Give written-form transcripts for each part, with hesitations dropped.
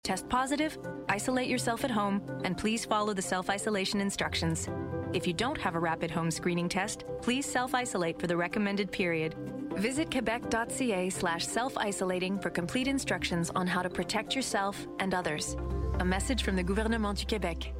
Test positive, isolate yourself at home, and please follow the self-isolation instructions. If you don't have a rapid home screening test, please self-isolate for the recommended period. Visit quebec.ca/self-isolating for complete instructions on how to protect yourself and others. A message from the Gouvernement du Québec.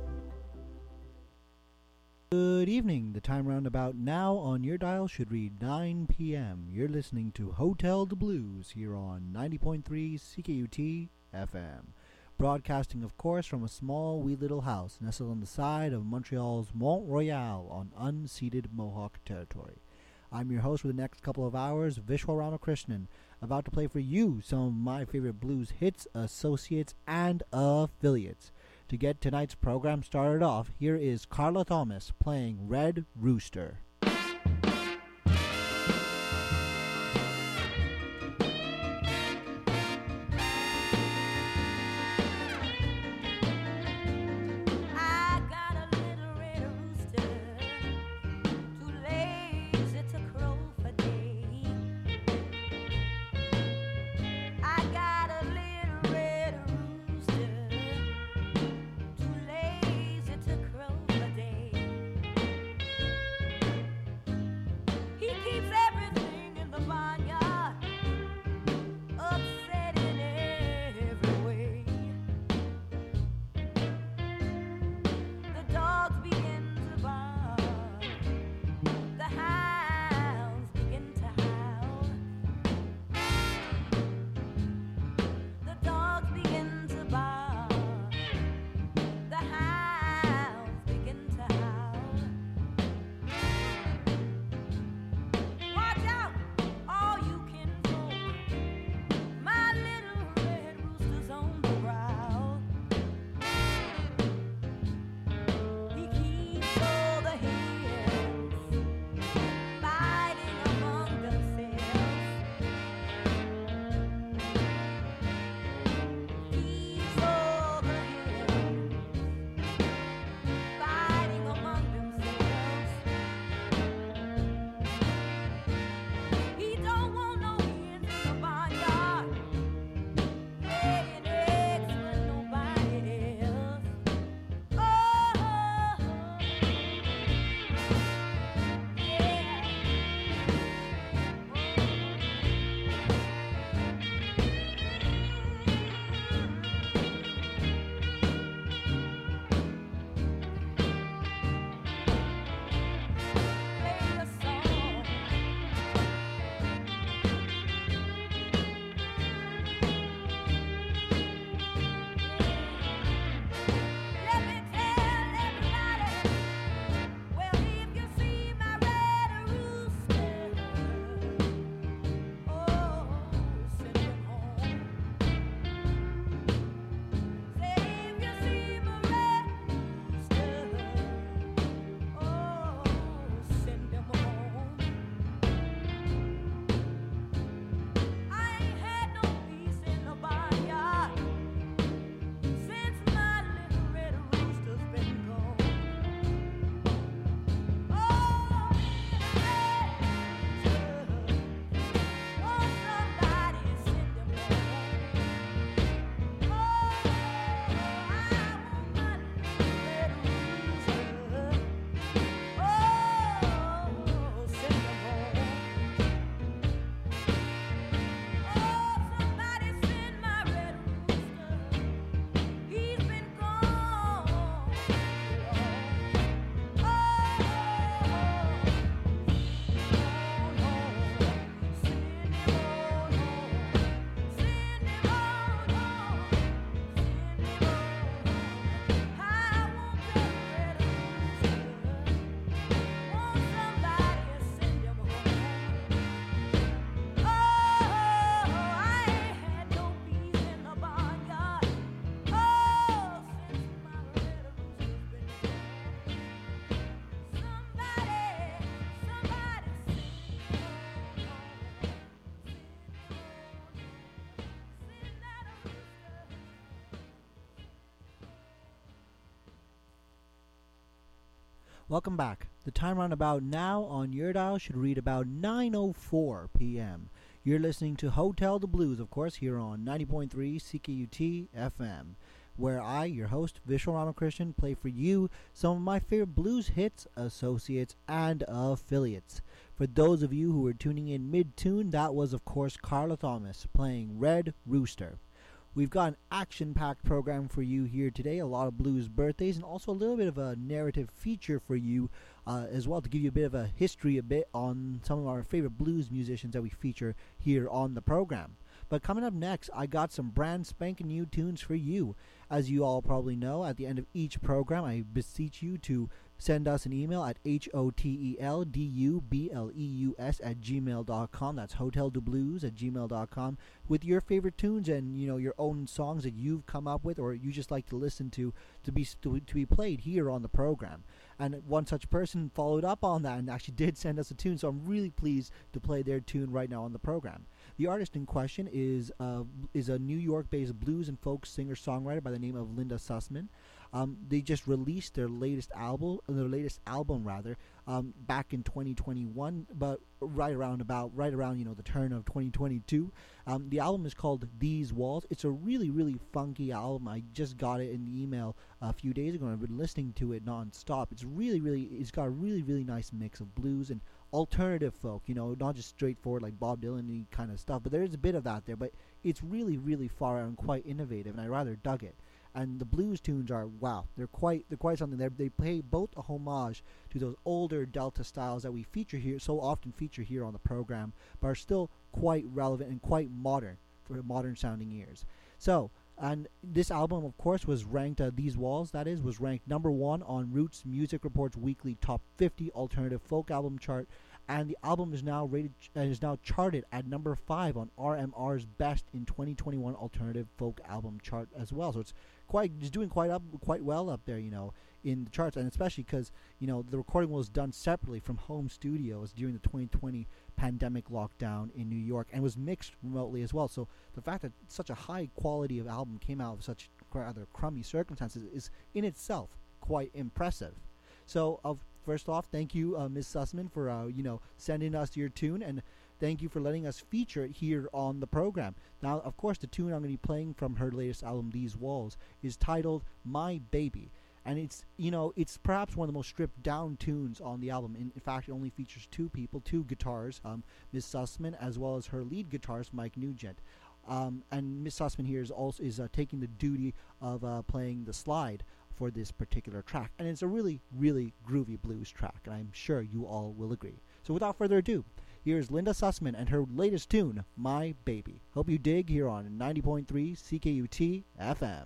Good evening. The time roundabout now on your dial should read 9 p.m. You're listening to Hotel de Blues here on 90.3 CKUT FM. Broadcasting, of course, from a small, wee little house nestled on the side of Montreal's Mont-Royal on unceded Mohawk territory. I'm your host for the next couple of hours, Vishwa Ramakrishnan, about to play for you some of my favorite blues hits, associates, and affiliates. To get tonight's program started off, here is Carla Thomas playing Red Rooster. Welcome back. The time roundabout now on your dial should read about 9:04 p.m. You're listening to Hotel the Blues, of course, here on 90.3 CKUT FM, where I, your host, Vishal Ramakrishnan, play for you some of my favorite blues hits, associates, and affiliates. For those of you who were tuning in mid-tune, that was, of course, Carla Thomas playing Red Rooster. We've got an action-packed program for you here today, a lot of blues birthdays, and also a little bit of a narrative feature for you as well, to give you a bit of a history on some of our favorite blues musicians that we feature here on the program. But coming up next, I got some brand spanking new tunes for you. As you all probably know, at the end of each program, I beseech you to send us an email at hoteldubleus@gmail.com. That's hoteldublues@gmail.com with your favorite tunes and your own songs that you've come up with or you just like to listen to be played here on the program. And one such person followed up on that and actually did send us a tune, so I'm really pleased to play their tune right now on the program. The artist in question is a New York-based blues and folk singer-songwriter by the name of Linda Sussman. They just released their latest album, back in 2021, but right around the turn of 2022. The album is called These Walls. It's a really, really funky album. I just got it in the email a few days ago, and I've been listening to it non-stop. It's got a really, really nice mix of blues and alternative folk, not just straightforward like Bob Dylan kind of stuff, but there is a bit of that there, but it's really, really far out and quite innovative, and I rather dug it. And the blues tunes are, wow, they're quite something. They pay both a homage to those older Delta styles that we so often feature here on the program, but are still quite relevant and quite modern for modern sounding ears. So, and this album, of course, was ranked, These Walls, that is, was ranked number 1 on Roots Music Report's weekly top 50 alternative folk album chart, and the album is now charted at number 5 on RMR's Best in 2021 alternative folk album chart as well. So it's doing quite well up there, in the charts, and especially because the recording was done separately from home studios during the 2020 pandemic lockdown in New York, and was mixed remotely as well. So the fact that such a high quality of album came out of such rather crummy circumstances is in itself quite impressive. So first off, thank you, Ms. Sussman, for sending us your tune, and thank you for letting us feature it here on the program. Now, of course, the tune I'm going to be playing from her latest album, These Walls, is titled My Baby. And it's perhaps one of the most stripped down tunes on the album. In fact, it only features two guitars, Ms. Sussman, as well as her lead guitarist, Mike Nugent. And Ms. Sussman here is taking the duty of playing the slide for this particular track. And it's a really, really groovy blues track, and I'm sure you all will agree. So without further ado, here's Linda Sussman and her latest tune, My Baby. Hope you dig here on 90.3 CKUT FM.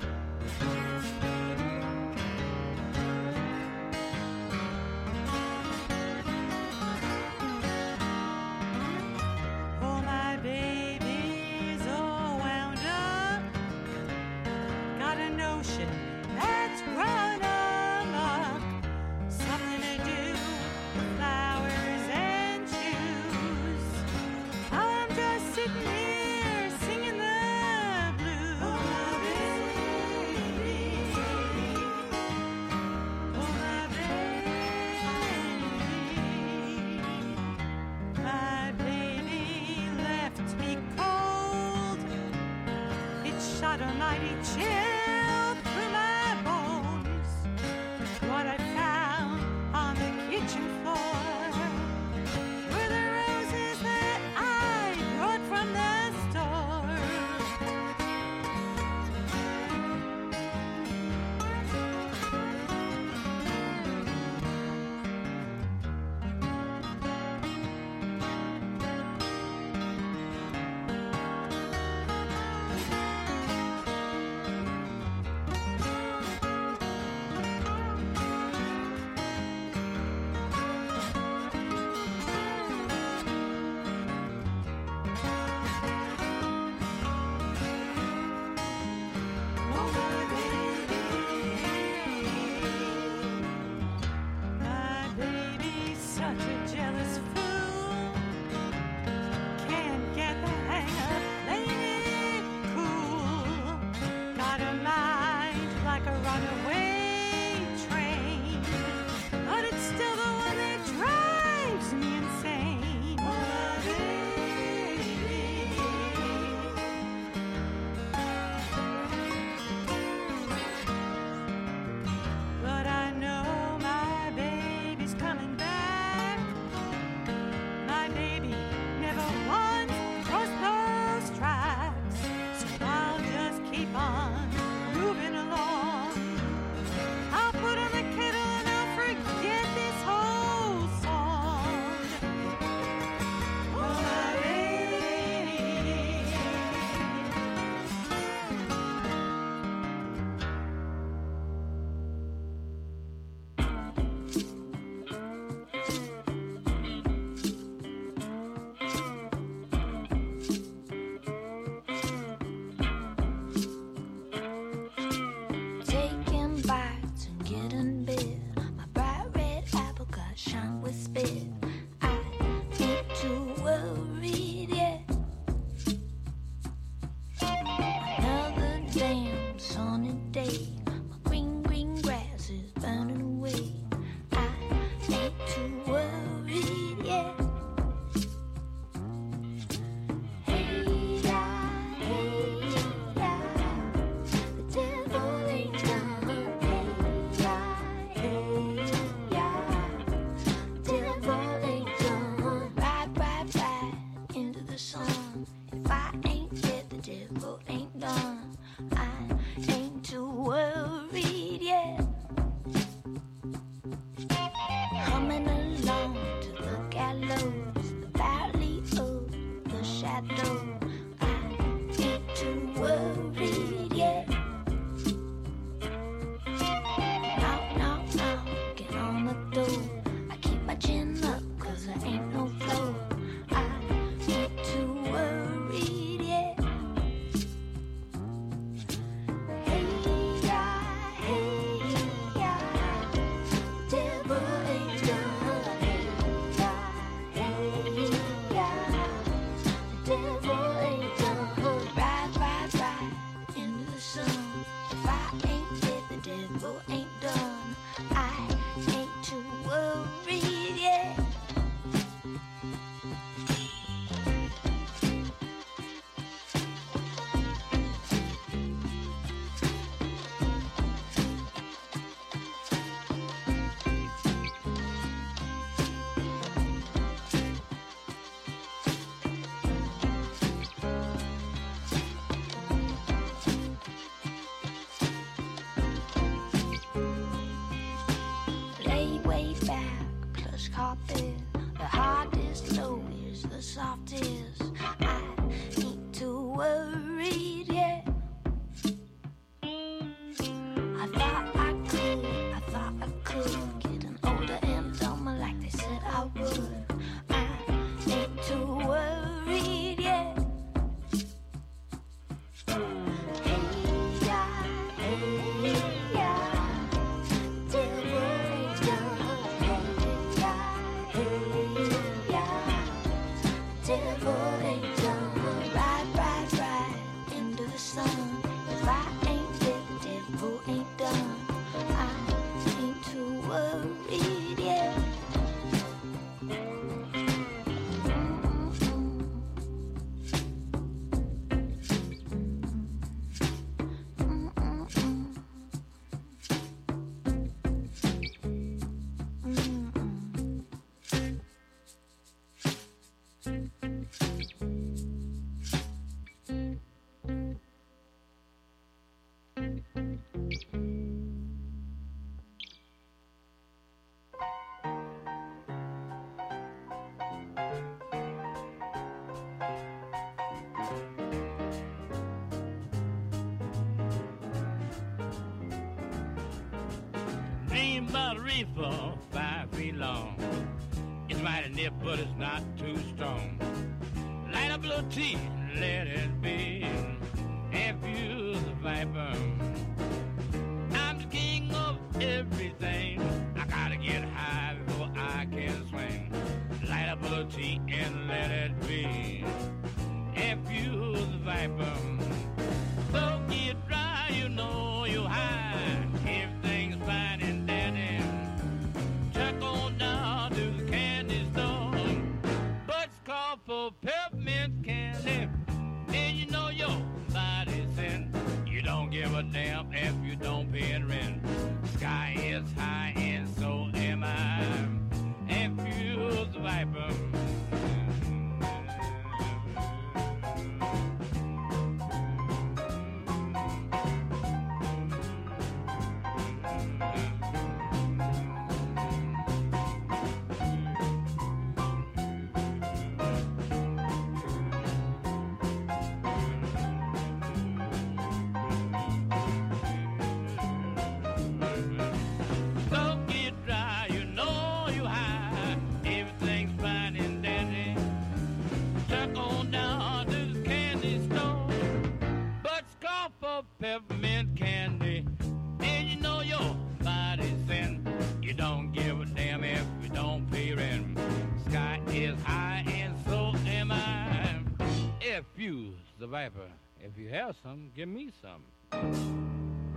Oh, my baby's all wound up, got a notion that's run amok, something to do with flowers and shoes. I'm just sitting here singing the blues. Oh, my baby. Oh, my baby. My baby left me cold. It shot a mighty chill through my bones. What I found on the kitchen floor were the roses that I brought from the store. My baby's such a jealous fool, can't get the hang of playing it cool. Got a mind like a runaway train, but it's still the one that drives me insane. Oh, my baby. sunny day. My green, green grass is burning away. I ain't too worried yet. Hey, the devil ain't done. Devil ain't done. Ride into the sun. If I ain't dead, the devil ain't done. I ain't too worried yet. Humming along to the gallows, the valley of the shadow. I ain't too worried yet. Knock, get on the door. I keep my chin up, cause there ain't no floor. I ain't too worried yet. Hey, devil ain't done. Hey, devil ain't done. Ride into the sun. If I ain't dead, the devil ain't done. I ain't too worried yet. Lay way back, plush carpet. The hardest low is the softest. I ain't too worried yet. I thought I could get an older and dumber like they said I would. I ain't too worried yet. Devil ain't done. Ride into the sun. If I ain't dead, the devil ain't done. I ain't too worried yet. Dream about a reefer 5 feet long. It's mighty nip, but it's not too strong. Light up a little tea, let it be. Infuse the viper. I'm the king of everything. I gotta get high before I can swing. Light up a little tea and let it be. Infuse the viper. So get dry, you know you're high. Everything's fine and dandy. Check on down to the candy store. But's call for peppermint candy. And you know your body's in. You don't give a damn if you don't pay rent. Sky is high and so am I. Infuse the viper. Don't get dry, you know you high. Everything's fine and dandy. Chuck on down to the candy store. But's call for peppermint candy. And you know your body's in. You don't give a damn if you don't pay rent. Sky is high and so am I. If you's the viper, if you have some, give me some.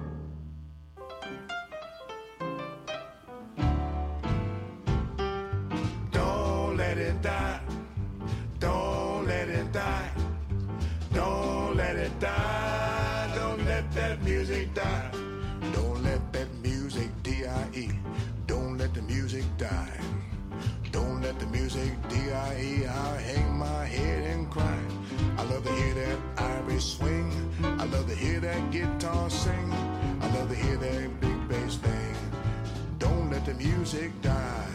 that music die. Don't let that music die. Don't let the music die. Don't let the music die. I'll hang my head and cry. I love to hear that Irish swing. I love to hear that guitar sing. I love to hear that big bass thing. Don't let the music die.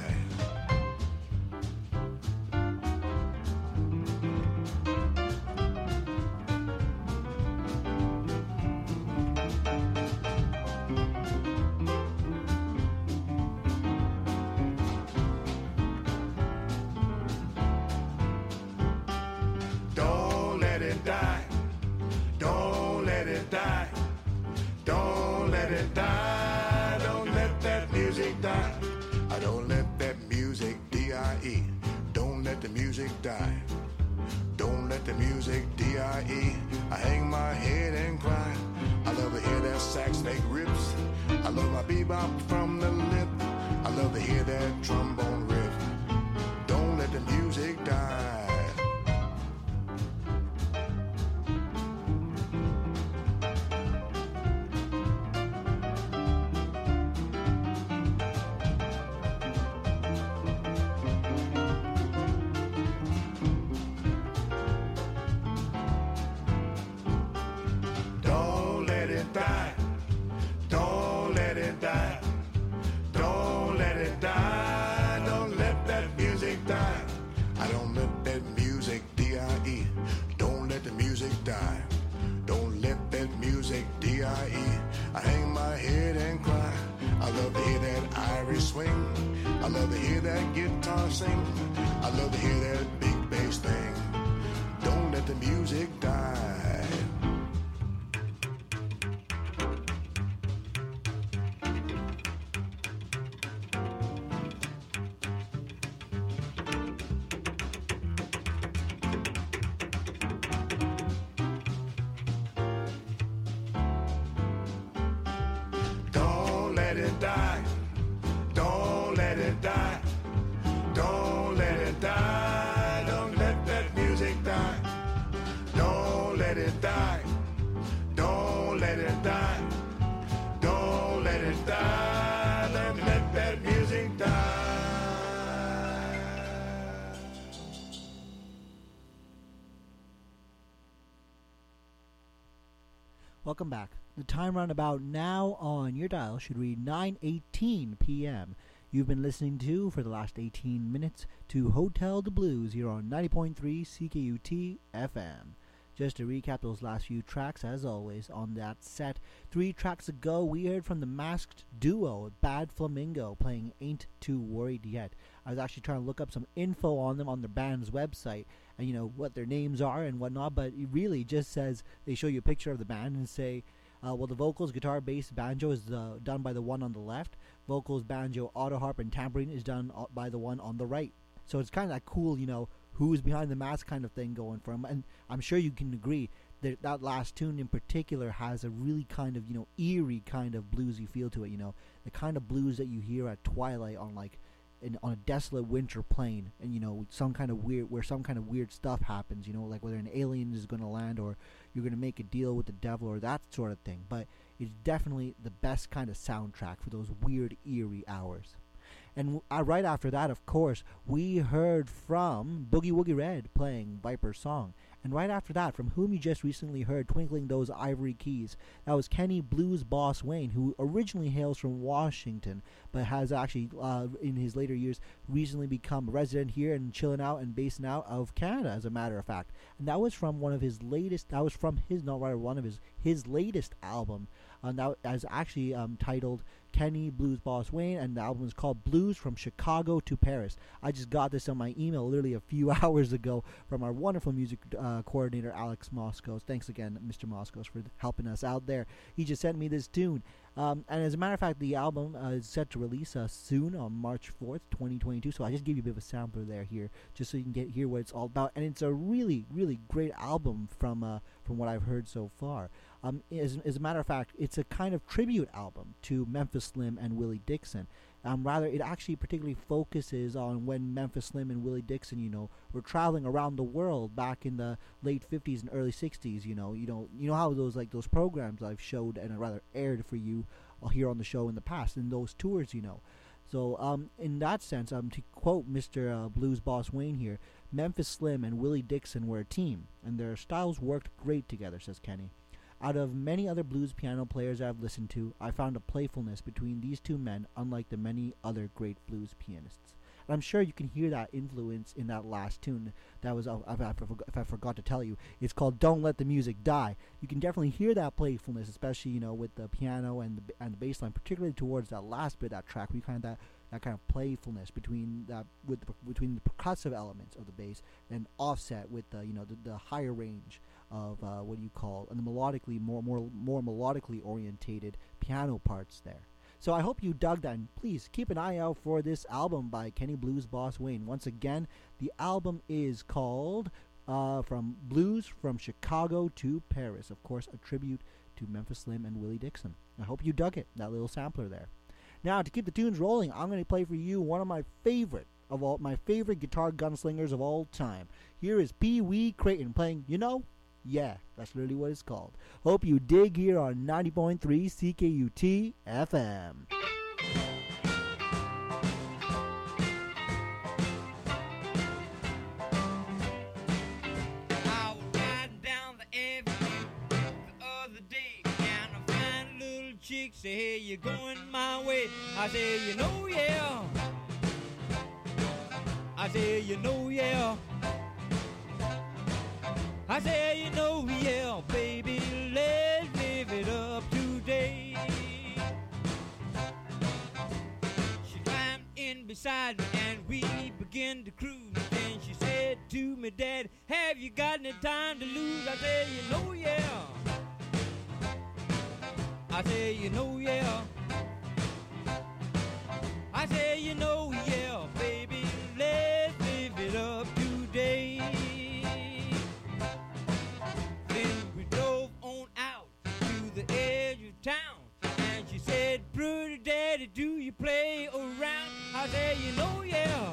Don't let it die. Don't let it die. Don't let it die. Don't let that music die. I don't let that music die. Don't let the music die. Don't let the music die. I hang my head and cry. I love to hear that sax snake rips. I love my bebop from the lip. I love to hear that trombone riff. Don't let the music die. Don't let it die. Don't let it die. Don't let it die. Don't let that music die. I don't let that music die. Don't let the music die. Don't let that music die. I hang my head and cry. I love to hear that Irish swing. I love to hear that guitar sing. I love to hear that big bass thing. Don't let the music die. Don't let it die. Don't let it die. Don't let it die. Don't let that music die. Don't let it die. Don't let it die. Don't let it die. Don't let that music die. Welcome back. The time roundabout now on your dial should read 9:18 p.m. You've been listening to, for the last 18 minutes, to Hotel de Blues here on 90.3 CKUT FM. Just to recap those last few tracks, as always, on that set, 3 tracks ago, we heard from the masked duo, Bad Flamingo, playing Ain't Too Worried Yet. I was actually trying to look up some info on them on their band's website, and, you know, what their names are and whatnot, but it really just says, they show you a picture of the band and say, well, the vocals, guitar, bass, banjo is done by the one on the left. Vocals, banjo, auto harp, and tambourine is done by the one on the right. So it's kind of that cool, you know, who's behind the mask kind of thing going for them. And I'm sure you can agree that that last tune in particular has a really kind of, you know, eerie kind of bluesy feel to it. You know, the kind of blues that you hear at twilight on on a desolate winter plain, and, you know, some kind of weird stuff happens, you know, like whether an alien is going to land or you're going to make a deal with the devil or that sort of thing. But it's definitely the best kind of soundtrack for those weird, eerie hours. And right after that, of course, we heard from Boogie Woogie Red playing Viper's Song. And right after that, from whom you just recently heard Twinkling Those Ivory Keys, that was Kenny Blues Boss Wayne, who originally hails from Washington, but has actually, in his later years, recently become a resident here and chilling out and basing out of Canada, as a matter of fact. And that was from his latest album, that is actually titled Kenny Blues Boss Wayne, and the album is called Blues from Chicago to Paris. I just got this on my email literally a few hours ago from our wonderful music coordinator, Alex Moskos. Thanks again, Mr. Moskos, for helping us out there. He just sent me this tune. And as a matter of fact, the album is set to release soon on March 4th, 2022. So I just gave you a bit of a sampler here, just so you can hear what it's all about. And it's a really, really great album from what I've heard so far. As a matter of fact, it's a kind of tribute album to Memphis Slim and Willie Dixon. Rather, it actually particularly focuses on when Memphis Slim and Willie Dixon, were traveling around the world back in the late 50s and early 60s. You know how those programs I've showed and rather aired for you here on the show in the past, and those tours. So in that sense, to quote Mr. Blues Boss Wayne here, Memphis Slim and Willie Dixon were a team, and their styles worked great together, says Kenny. Out of many other blues piano players I've listened to, I found a playfulness between these two men unlike the many other great blues pianists. And I'm sure you can hear that influence in that last tune. That was, if I forgot to tell you, it's called "Don't Let the Music Die." You can definitely hear that playfulness, especially with the piano and the bass line, particularly towards that last bit of that track. We kind of that kind of playfulness between between the percussive elements of the bass and offset with the higher range of what do you call, and the melodically more melodically orientated piano parts there. So I hope you dug that, and please keep an eye out for this album by Kenny Blues Boss Wayne. Once again, the album is called From Blues from Chicago to Paris. Of course, a tribute to Memphis Slim and Willie Dixon. I hope you dug it, that little sampler there. Now, to keep the tunes rolling, I'm going to play for you one of my favorite guitar gunslingers of all time. Here is Pee Wee Crayton playing, Yeah, that's literally what it's called. Hope you dig here on 90.3 CKUT FM. I was riding down the avenue the other day, and a fine little chick said, "Hey, you're going my way." I said, yeah. I said, yeah. I say, yeah, baby, let's live it up today. She climbed in beside me and we began to cruise. Then she said to me, "Dad, have you got any time to lose?" I said, yeah. I said, yeah. I said, yeah, baby, let's live it up today. Town, and she said, "Pretty daddy, do you play around?" I said, yeah.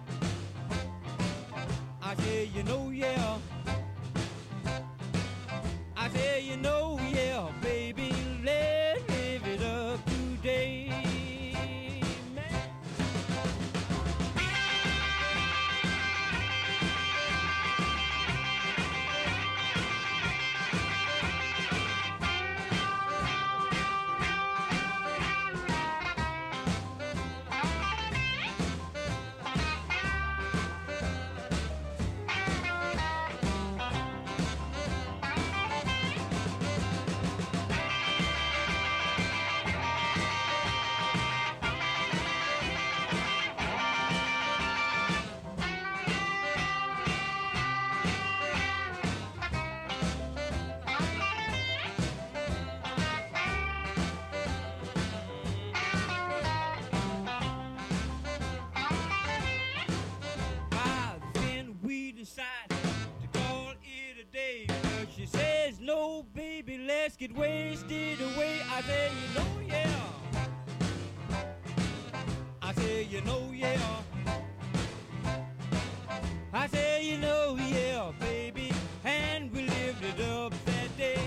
I said, yeah. I said, yeah, baby, let's live it up today. "No, baby, let's get wasted away." I say, yeah. I say, yeah. I say, yeah, baby, and we lived it up that day.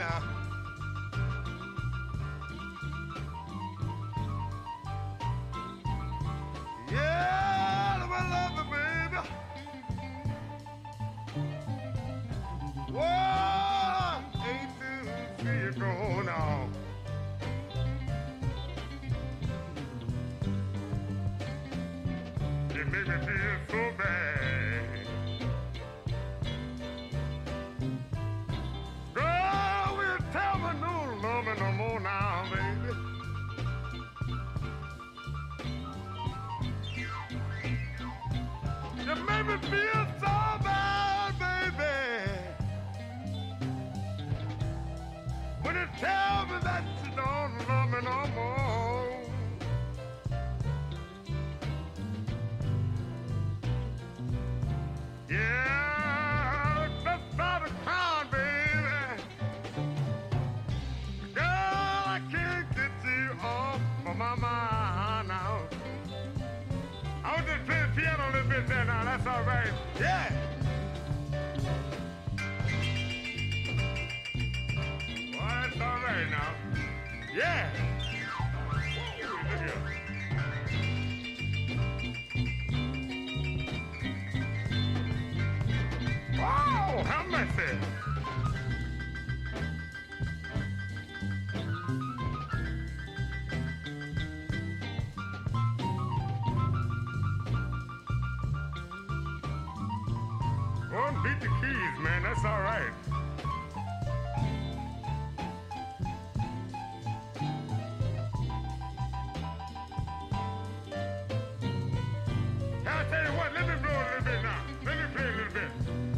now. Yeah, I love you, baby. Whoa, ain't to see it go now. You make me feel so bad. Girl, will tell me no love me no more now, baby. You make me feel so bad, baby. When you tell me that you don't love me no more. Yeah, that's not a crime, baby. Girl, I can't get you off of my mind now. I was just playing piano a little bit there now, that's all right. Yeah. Well, that's all right now. Yeah. Woo, look here. Wow, how mercy. Well, beat the keys, man. That's all right. I'll tell you what, let me blow a little bit now. Let me play a little bit.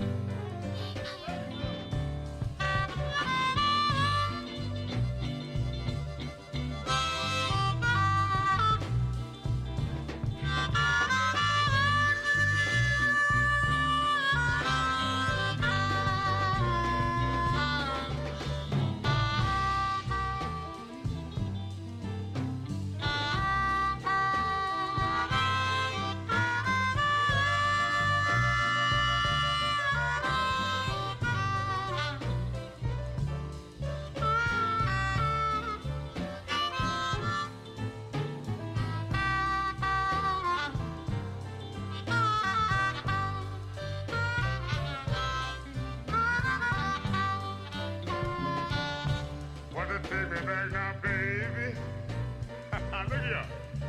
Want to take me back now, baby? Look here.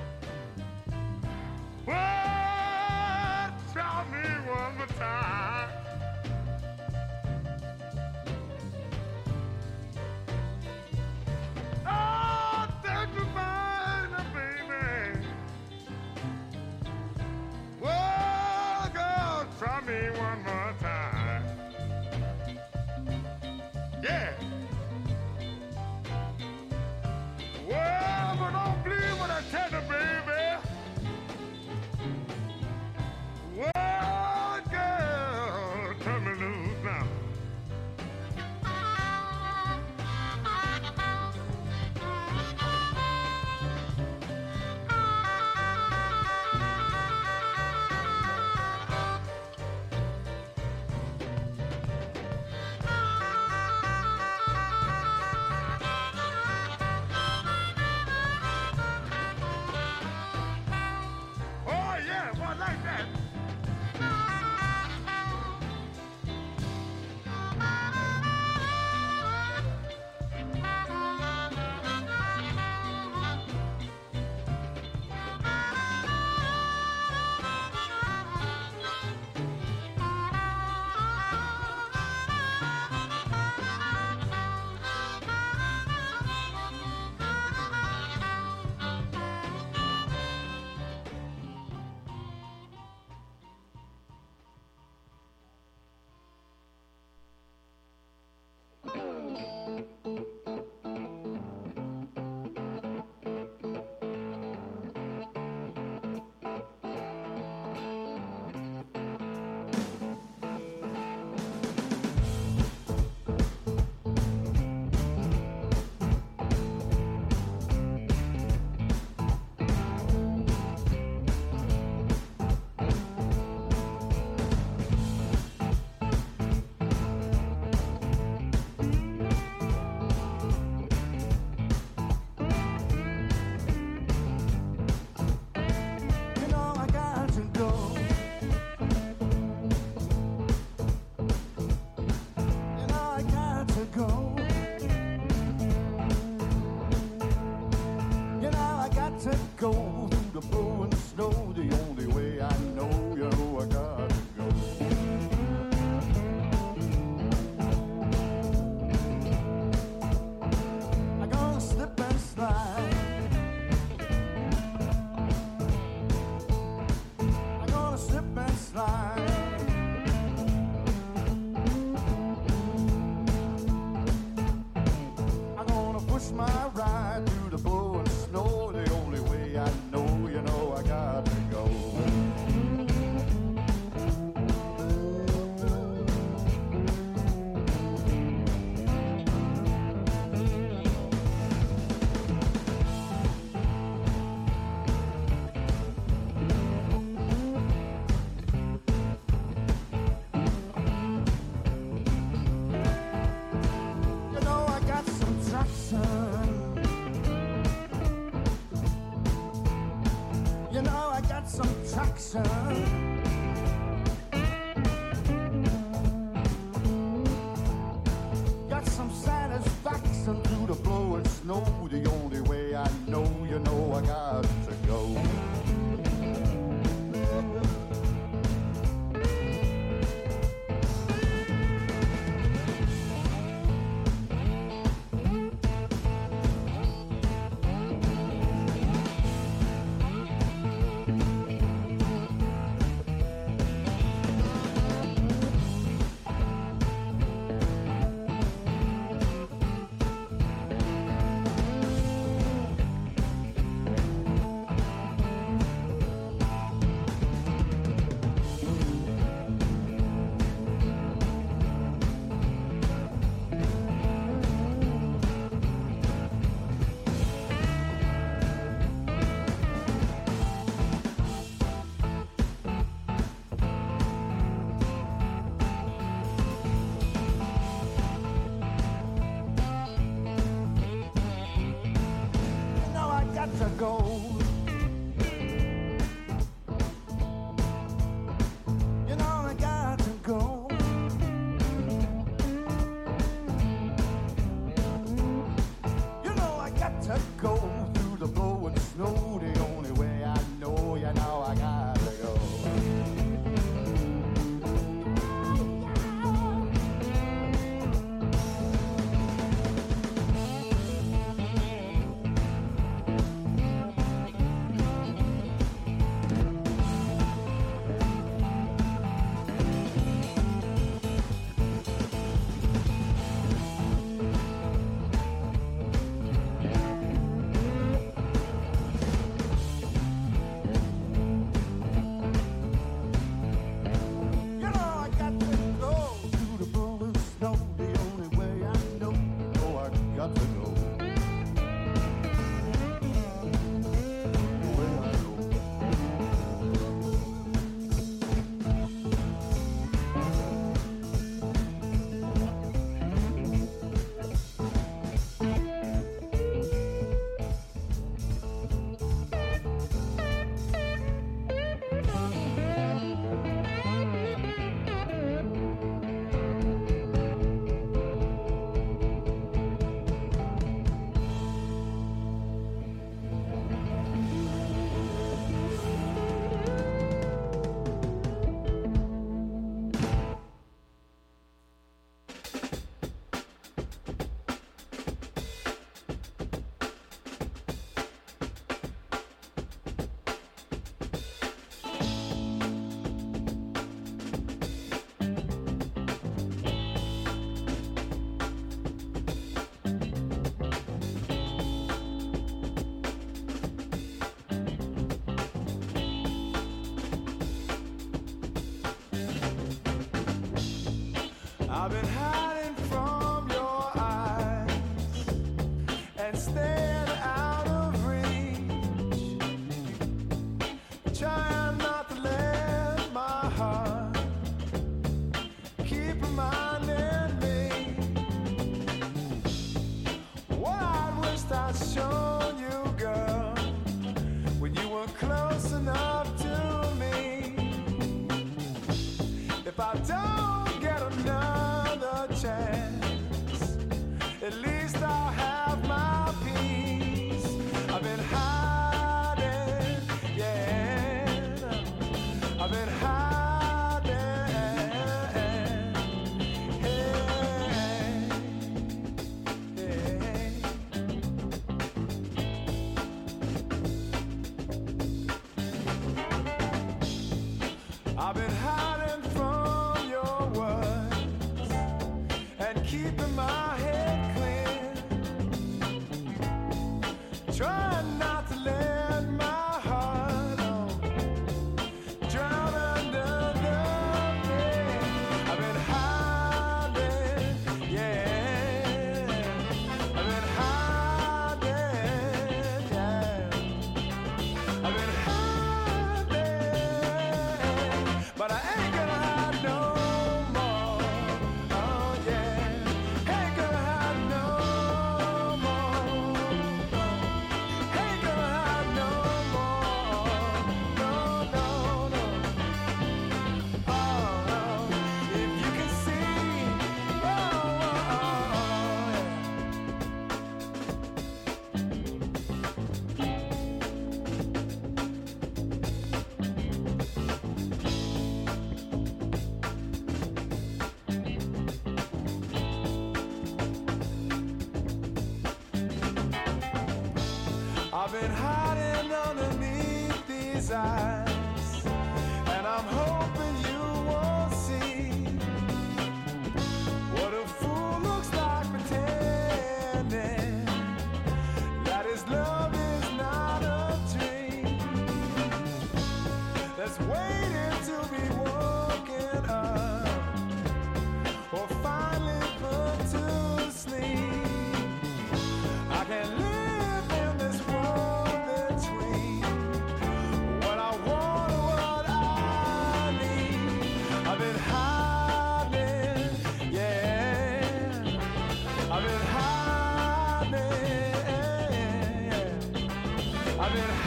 Well, try me one more time. Oh, take me back now, baby. Well, girl, try me one more time. Yeah. Well, but don't believe what I tell you, baby. Well, girl, turn me loose now. sun. Got some satisfaction through the blowing snow. The only way I know, you know I got to go. To go. You know I got to go. You know I got to go through the blowing snow. The only way I know, you know I got to go. I've been hiding from your eyes and staying out of reach, trying not to let my heart keep reminding me what I wished I'd shown you, girl, when you were close enough to me. If I don't get another chance, at least I'll have my peace. I've been hiding, yeah, I've been hiding, hey, hey. I've been hiding from your words and been hiding underneath these eyes, and I'm hoping you won't see what a fool looks like pretending that his love is not a dream. That's waiting to be woken up or finally put to sleep. I can't live in this world between what I want and what I need. I've been hiding, yeah. I've been hiding, yeah. I've been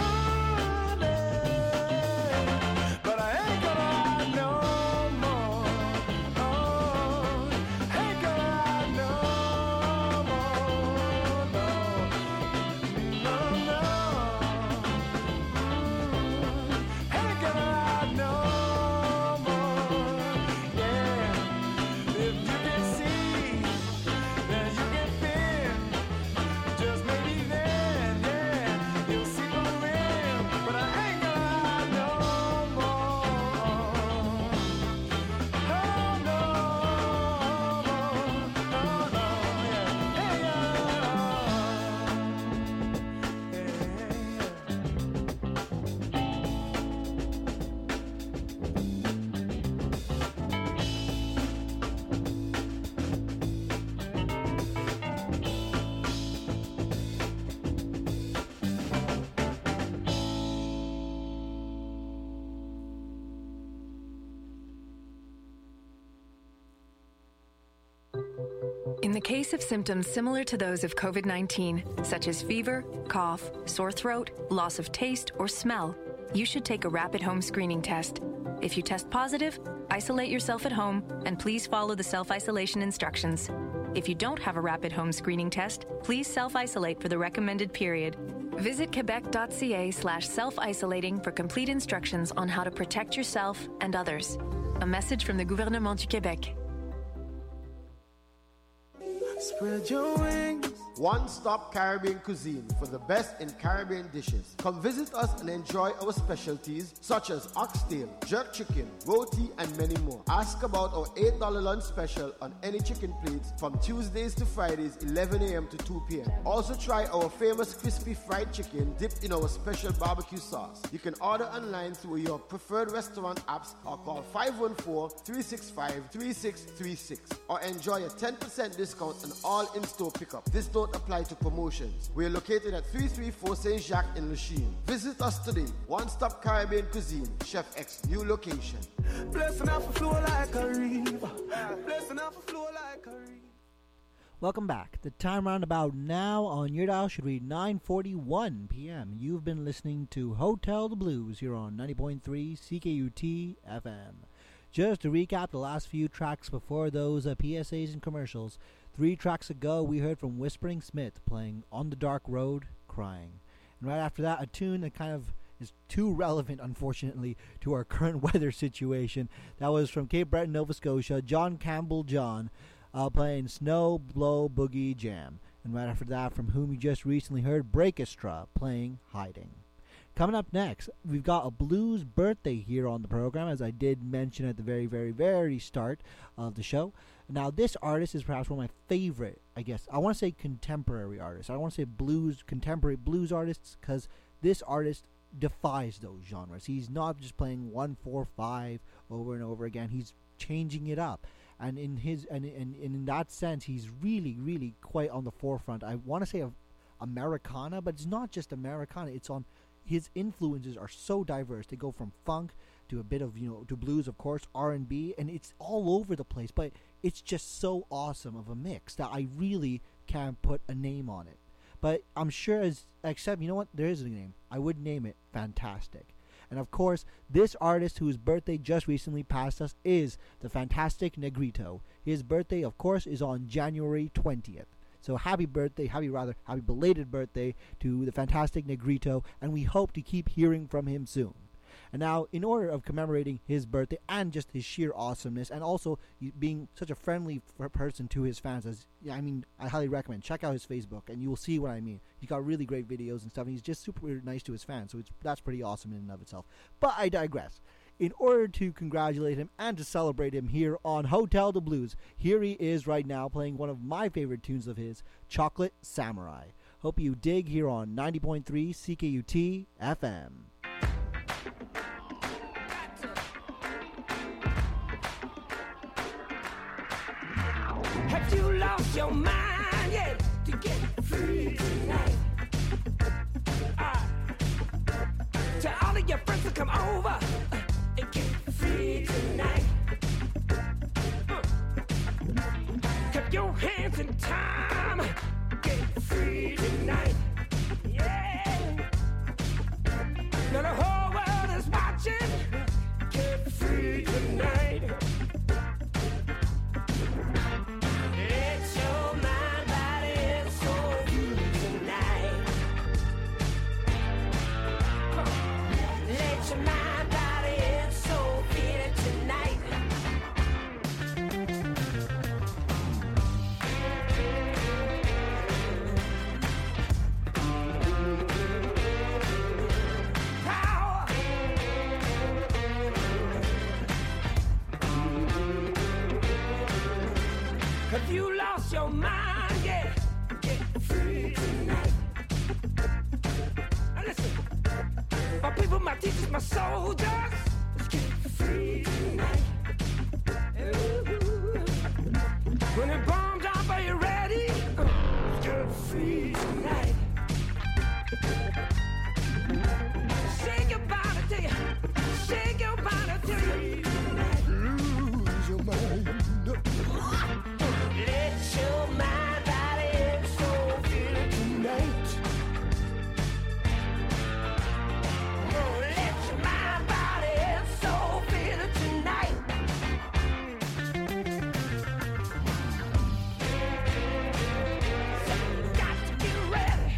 hiding, but I ain't gonna hide no more. Oh, ain't gonna hide no more. No, no, no. Ain't gonna hide no more. Yeah, if you can see, then you can feel. Just maybe then, yeah, you'll see the real. But I ain't gonna hide no more. Oh no, no, no, yeah, hey, In the case of symptoms similar to those of COVID-19, such as fever, cough, sore throat, loss of taste or smell, you should take a rapid home screening test. If you test positive, isolate yourself at home and please follow the self-isolation instructions. If you don't have a rapid home screening test, please self-isolate for the recommended period. Visit quebec.ca/self-isolating for complete instructions on how to protect yourself and others. A message from the Gouvernement du Québec. spread your wings. One-stop Caribbean cuisine for the best in Caribbean dishes. Come visit us and enjoy our specialties such as oxtail, jerk chicken, roti, and many more. Ask about our $8 lunch special on any chicken plates from Tuesdays to Fridays, 11 a.m. to 2 p.m. Also try our famous crispy fried chicken dipped in our special barbecue sauce. You can order online through your preferred restaurant apps or call 514-365-3636 or enjoy a 10% discount on all in-store pickup. This don't apply to promotions. We are located at 334 Saint Jacques in Lachine. Visit us today. One-stop Caribbean cuisine, Chef X new location. Blessing off a flow like a river. Blessing off a flow like a river. Welcome back. The time roundabout now on your dial should read 9:41 p.m. You've been listening to Hotel the Blues here on 90.3 CKUT FM. Just to recap the last few tracks before those PSAs and commercials. 3 tracks ago, we heard from Whispering Smith playing On the Dark Road, Crying. And right after that, a tune that kind of is too relevant, unfortunately, to our current weather situation. That was from Cape Breton, Nova Scotia, John Campbell John, playing Snow Blow Boogie Jam. And right after that, from whom you just recently heard, Breakestra playing Hiding. Coming up next, we've got a blues birthday here on the program, as I did mention at the very, very, very start of the show. Now, this artist is perhaps one of my favorite, I guess, I want to say contemporary artists. I don't want to say contemporary blues artists, because this artist defies those genres. He's not just playing 1-4-5 over and over again. He's changing it up. And in that sense, he's really, really quite on the forefront. I want to say of Americana, but it's not just Americana. It's on... His influences are so diverse. They go from funk to a bit of, to blues, of course, R&B, and it's all over the place. But it's just so awesome of a mix that I really can't put a name on it. But I'm sure, except, you know what? There is a name. I would name it Fantastic. And of course, this artist whose birthday just recently passed us is the Fantastic Negrito. His birthday, of course, is on January 20th. So happy belated birthday to the Fantastic Negrito, and we hope to keep hearing from him soon. And now, in order of commemorating his birthday and just his sheer awesomeness, and also being such a friendly person to his fans, I highly recommend check out his Facebook, and you will see what I mean. He's got really great videos and stuff, and he's just super nice to his fans, so that's pretty awesome in and of itself. But I digress. In order to congratulate him and to celebrate him here on Hotel de Blues, here he is right now playing one of my favorite tunes of his, Chocolate Samurai. Hope you dig here on 90.3 CKUT FM. Have you lost your mind yet to get free tonight? Tell all of your friends to come over and get free tonight. Keep your hands in time, get free tonight. Yeah. Now the whole world is watching, get free tonight. It's your mind, body, and soul tonight. Let your mind, body, and soul feel it tonight. Power. Have you lost your mind? Yeah, get free tonight. Now listen, my people, my teachers, my soldiers, let's get free tonight. Ooh. When it bombs up, are you ready? Let's get free tonight. Shake your body till you, shake your body till you lose your mind. Let your mind, body, and soul feel it tonight. Oh, let your mind, body, and soul feel it tonight. So you got to get ready.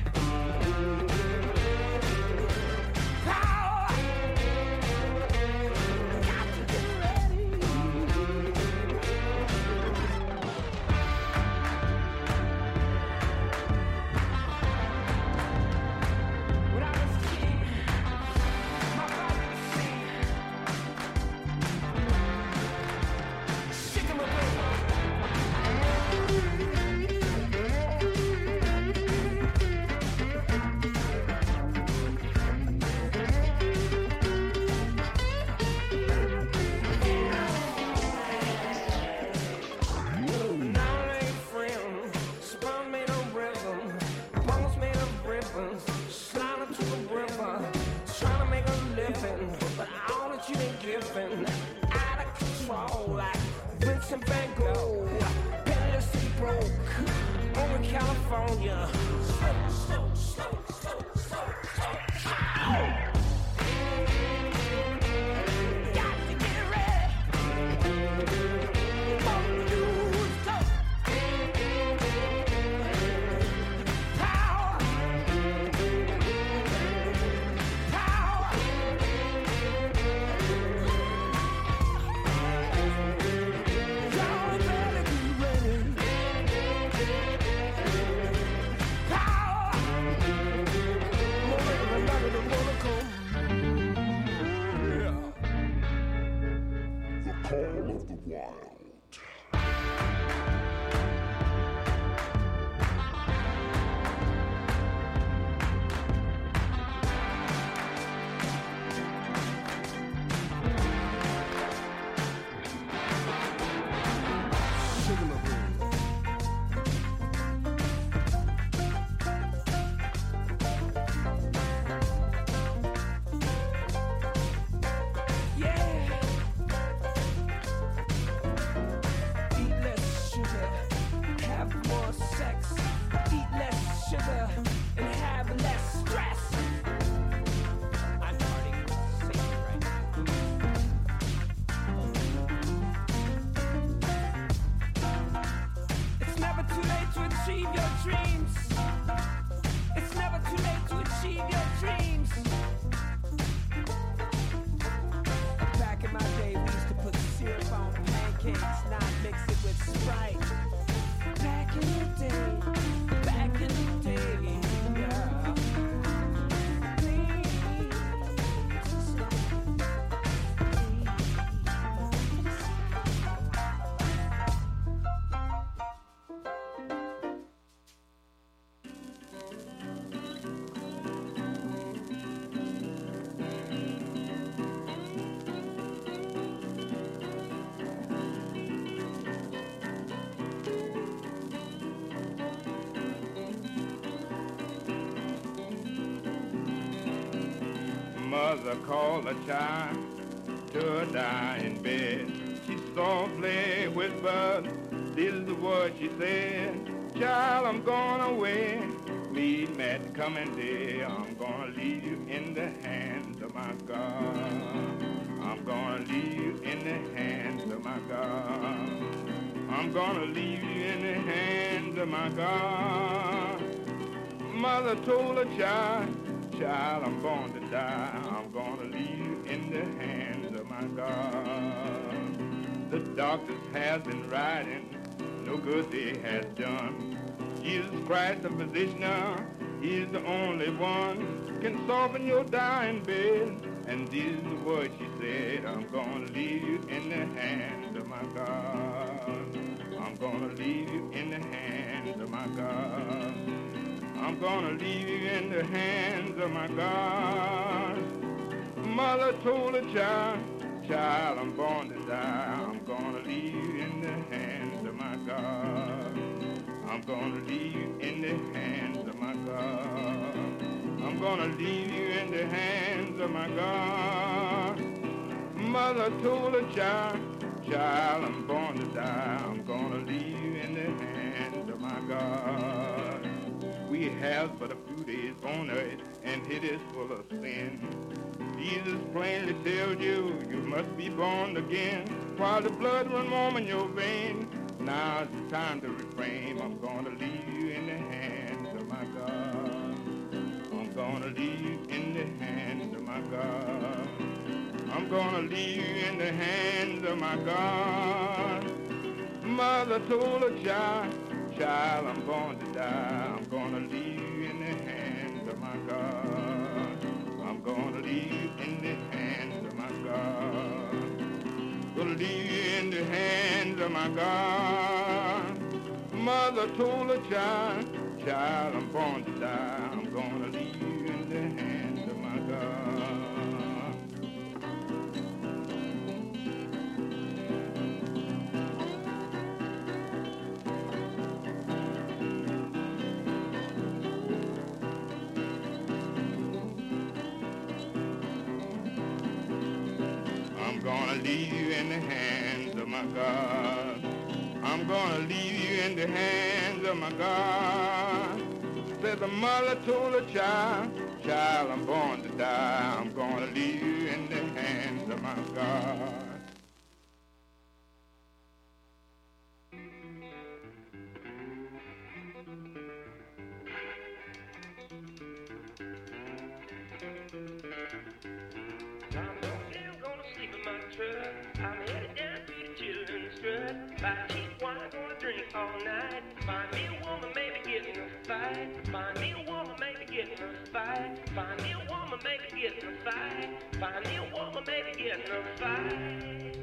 Power. Got to get ready. When I was a kid, my father would sing, "Shake 'em away." Now they ain't friends, spun made of rhythm, bones made of ribbons, sliding to the river, trying to make a living, but all that you been given, out of control, like Vincent Van Gogh, penniless and broke, over in California. Slow, slow, slow, slow, slow, slow. Ow! Got to get ready. Before you lose go. Power. Power. Y'all better be ready. Power. More than another wanna come. The call of the wild. Yeah. Eat less sugar, have more sex. Eat less sugar and have less stress. I'm partying with Satan right now. It's never too late to achieve your dreams. It's never too late to achieve your dreams. that's right. Back in the day, back in the day, yeah. Mother called a child to a dying bed. She softly whispered, this is the word she said. Child, I'm going away. Meet me at the coming day. I'm gonna leave you in the hands of my God. I'm gonna leave you in the hands of my God. I'm gonna leave you in the hands of my God. Mother told her child, child, I'm born to die. I'm gonna leave you in the hands of my God. The doctors has been writing, no good they has done. Jesus Christ, the physician, he's the only one can soften your dying bed. And this is the word she said, I'm gonna leave you in the hands of my God. I'm gonna leave you in the hands of my God. I'm gonna leave you in the hands of my God. Mother told her child, child, I'm born to die. I'm gonna leave you in the hands of my God. I'm gonna leave you in the hands of my God. I'm gonna leave you in the hands of my God. Mother told her child, child, I'm born to die. I'm gonna leave you in the hands of my God. We have but a few days on earth, and it is full of sin. Jesus plainly tells you, you must be born again, while the blood run warm in your veins. Now it's the time to refrain. I'm gonna leave you in the hands of my God. I'm gonna leave you in the hands of my God. I'm gonna leave you in the hands of my God. Mother told her child, child, I'm born to die. I'm gonna leave you in the hands of my God. I'm gonna leave you in the hands of my God. Gonna leave you in the hands of my God. Mother told her child, child, I'm born to die. I'm gonna leave you in the hands of my God. I'm gonna leave you in the hands of my God. I'm gonna leave you in the hands of my God. Said the mother told her child, child, I'm born to die. I'm gonna leave you in the hands of my God. I'm headed down to the children's strut. Buy cheap wine, gonna drink all night. Find me a woman, maybe get in a fight. Find me a woman, maybe get in a fight. Find me a woman, maybe get in a fight. Find me a woman, maybe get in a fight.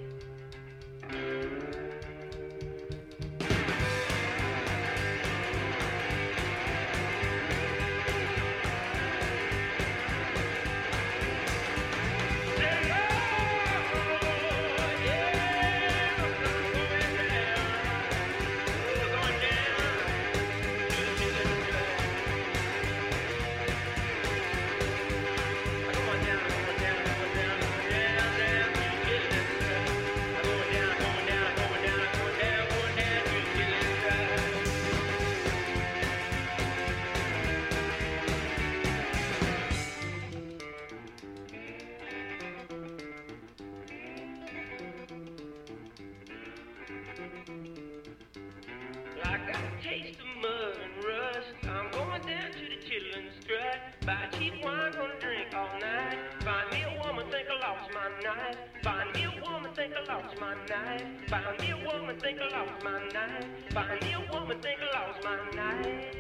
Taste of mud and rust. I'm going down to the children's strut. Buy cheap wine, gonna drink all night. Find me a woman, think I lost my knife. Find me a woman, think I lost my knife. Find me a woman, woman, think I lost my mind. Find me a woman, think I lost my mind.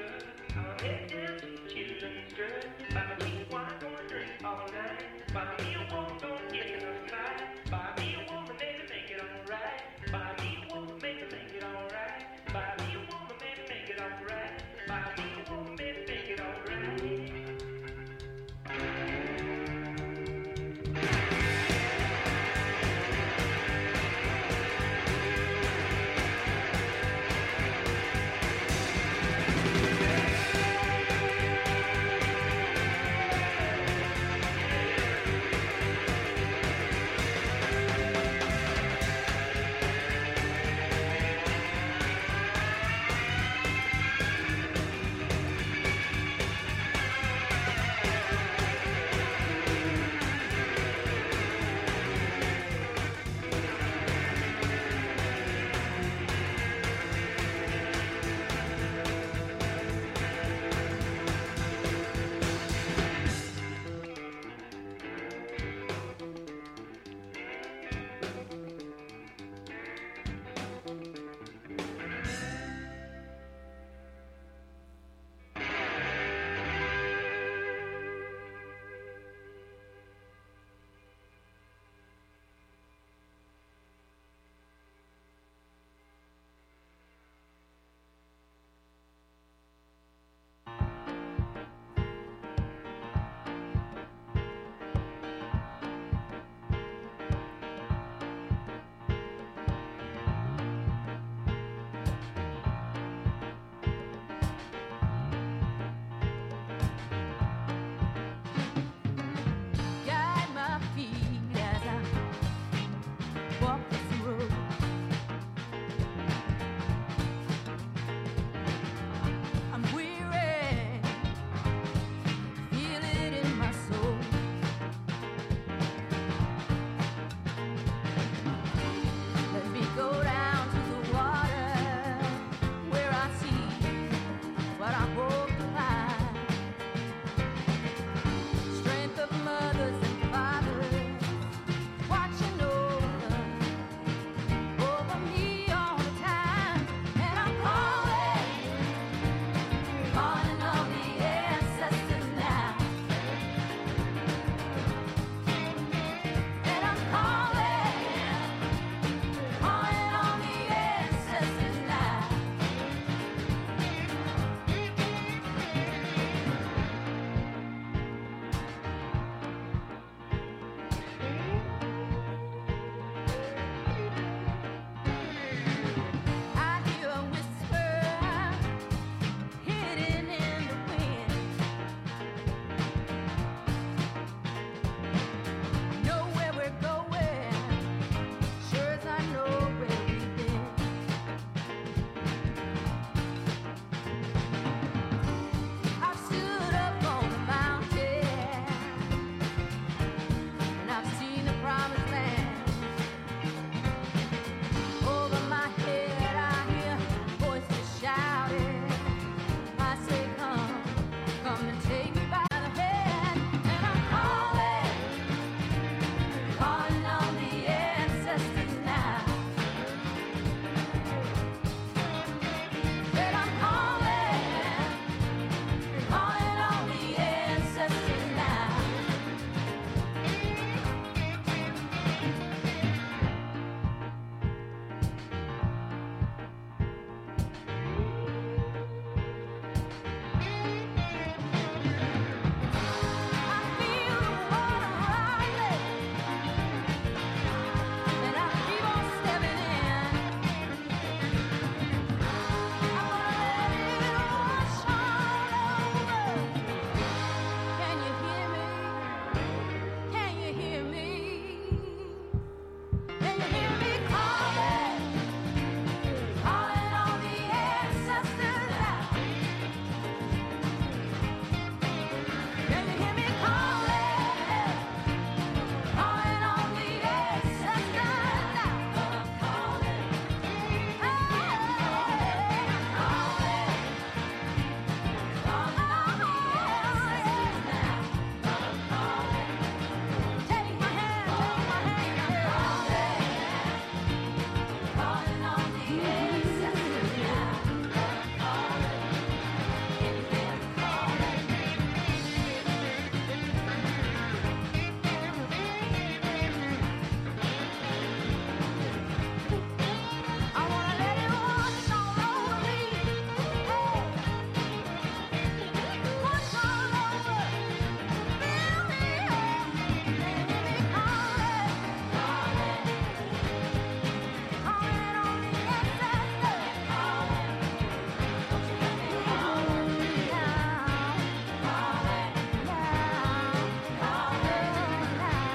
Children's drug, by me, why don't drink all night? By me,